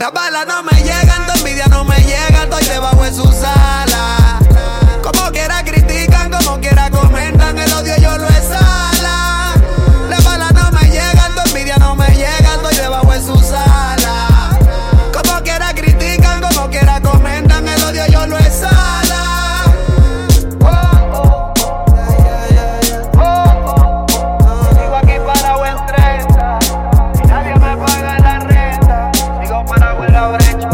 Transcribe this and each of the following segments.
Las balas no me llegan, tu envidia no me llega, estoy debajo de su sala. Como quiera critican, como quiera comentan, el odio yo lo exhala. Las balas no me llegan, tu envidia no me llega, estoy debajo de su sala. Como quiera critican, como quiera comentan, el odio yo lo exhala. Sigo aquí parado en 30 y nadie me paga la renta. Sigo parado en la brecha.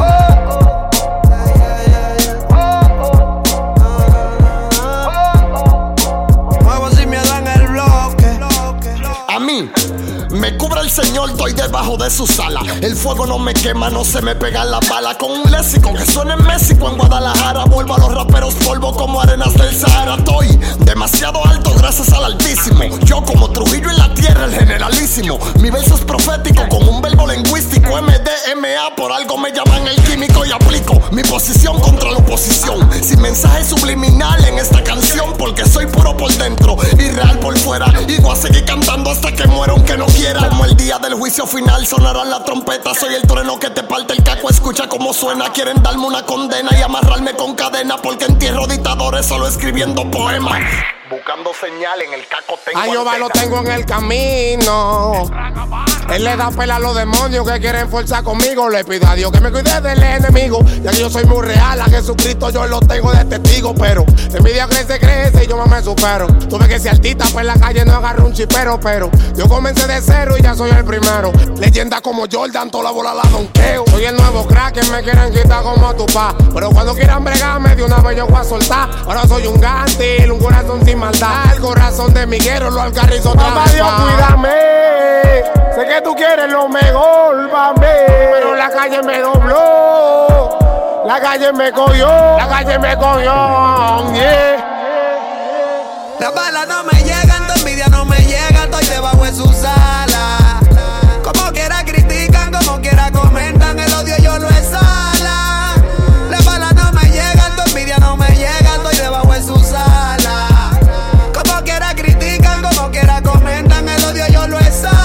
Muevo sin miedo en el bloque. A mí me cubre el Señor, estoy debajo de su sala. El fuego no me quema, no se me pegan las balas. Con un léxico que suena en México, en Guadalajara. Vuelvo a los raperos polvo como arenas del Sahara. Estoy demasiado alto gracias al Altísimo. Yo como Trujillo en la tierra, el generalísimo. Mi verso es profético con un verbo lingüístico. MDMA, por algo me llaman el químico. Y aplico mi posición contra la oposición. Sin mensaje subliminal en esta canción, porque soy puro por dentro y real por fuera. Y voy a seguir cantando hasta que muera aunque no quiera. Como el día del juicio final sonarán las trompetas. Soy el trueno que te parte el caco, escucha cómo suena. Quieren darme una condena y amarrarme con cadena, porque entierro dictadores solo escribiendo poemas. Buscando señal en el caco tengo a Jehová lo tengo en el camino. Él le da pela a los demonios que quieren forzar conmigo. Le pido a Dios que me cuide del enemigo, ya que yo soy muy real. A Jesucristo yo lo tengo de testigo. Pero envidia crece y yo más me supero. Tuve que ser artista, pues en la calle no agarro un chipero. Pero yo comencé de cero y ya soy el primero. Leyenda como Jordan, toda la bola la donqueo. Soy el nuevo crack que me quieren quitar como tu pa. Pero cuando quieran bregarme de una vez yo voy a soltar. Ahora soy un gantil, un corazón sin maldad. El corazón de Miguero lo alcarrizo. Papá Dios, cuídame. Sé que tú quieres lo mejor para mí, pero la calle me dobló, la calle me cogió, la calle me cogió, yeah. Las balas no me llegan, tu envidia no me llega, estoy debajo de su sala. Como quiera critican, como quiera comentan, el odio yo lo exhala. Las balas no me llegan, tu envidia no me llega, estoy debajo de su sala. Como quiera critican, como quiera comentan, el odio yo lo exhala.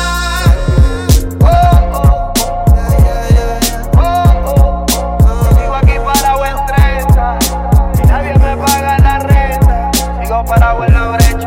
Sigo aquí parado en 30 y nadie me paga la renta. Sigo parado en la brecha.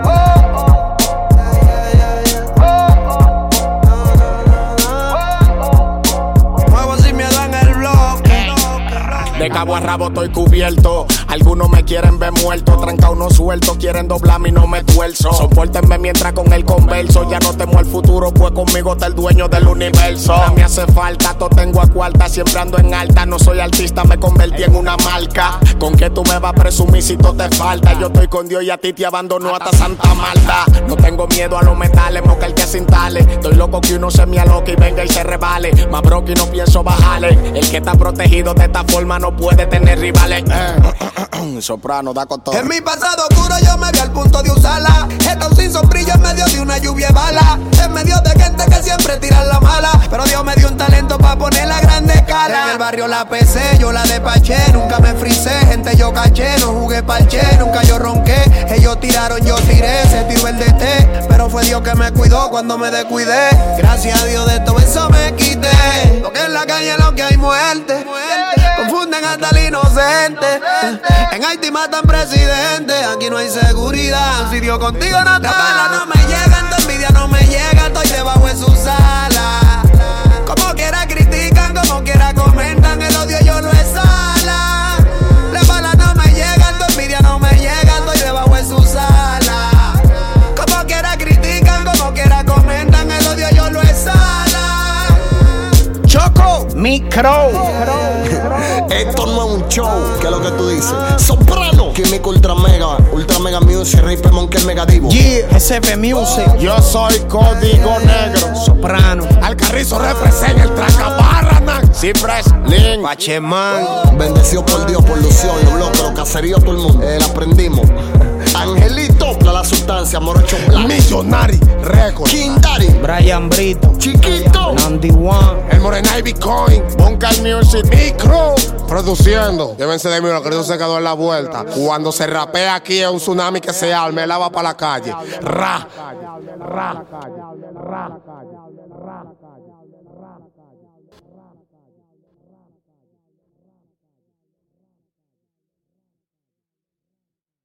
Muevo sin miedo en el bloque. De cabo a rabo estoy cubierto. Algunos me quieren ver muerto, tranca uno suelto, quieren doblarme y no me tuerzo. Sopórtenme mientras con el converso. Ya no temo el futuro, pues conmigo está el dueño del universo. Nada me hace falta, todo tengo a cuarta, siempre ando en alta. No soy artista, me convertí en una marca. ¿Con qué tú me vas a presumir si todo te falta? Yo estoy con Dios y a ti te abandono hasta Santa Marta. No tengo miedo a los metales, moca el que se instale. Estoy loco que uno se me aloque y venga y se rebale. Más broke y no pienso bajarle. El que está protegido de esta forma no puede tener rivales. Soprano, da con todo. En mi pasado oscuro yo me vi al punto de usarla. Esto sin sombrillo en medio de una lluvia de bala. En medio de gente que siempre tiran la mala. Pero Dios me dio un talento pa' poner la grande escala. En el barrio la PC, yo la despaché. Nunca me frisé, gente yo caché. No jugué parche, nunca yo ronqué. Ellos tiraron, yo tiré, se tiró el DT. Pero fue Dios que me cuidó cuando me descuidé. Gracias a Dios de todo eso me quité. Porque en la calle lo que hay muerte. Confunden hasta el inocente. En Haití matan presidentes. Aquí no hay seguridad. Si Dios contigo no está. Las balas no me llegan, tu envidia no me llega. Estoy debajo de su sala. Como quiera critican, como quiera comentan, el odio yo lo exhala. Las balas no me llegan, tu envidia no me llega. Estoy debajo de su sala. Como quiera critican, como quiera comentan, el odio yo lo exhala. Choco, micro. Esto no es un show, que es lo que tú dices. Soprano, Químico Ultra Mega Music, Ripper Monkey el Mega Divo. Yeah, SF Music. Yo soy Código Negro. Soprano. Alcarrizo representa el Tracabarranan. Cipres, Link, Pachemán. Bendecido por Dios, por Lución, los locos, los caseríos, todo el mundo. La aprendimos. Angelito, la sustancia, Morocho Black. Millonary Record. King Daddy, Brian Brito, Chiquito, Nandy One, El Morena y Bitcoin. Bunker Music. Micro. Produciendo. Llévense de mí, lo que eso se quedó en la vuelta. Cuando se rapea aquí es un tsunami que se arma. Él va para la calle. Ra. Ra. Ra.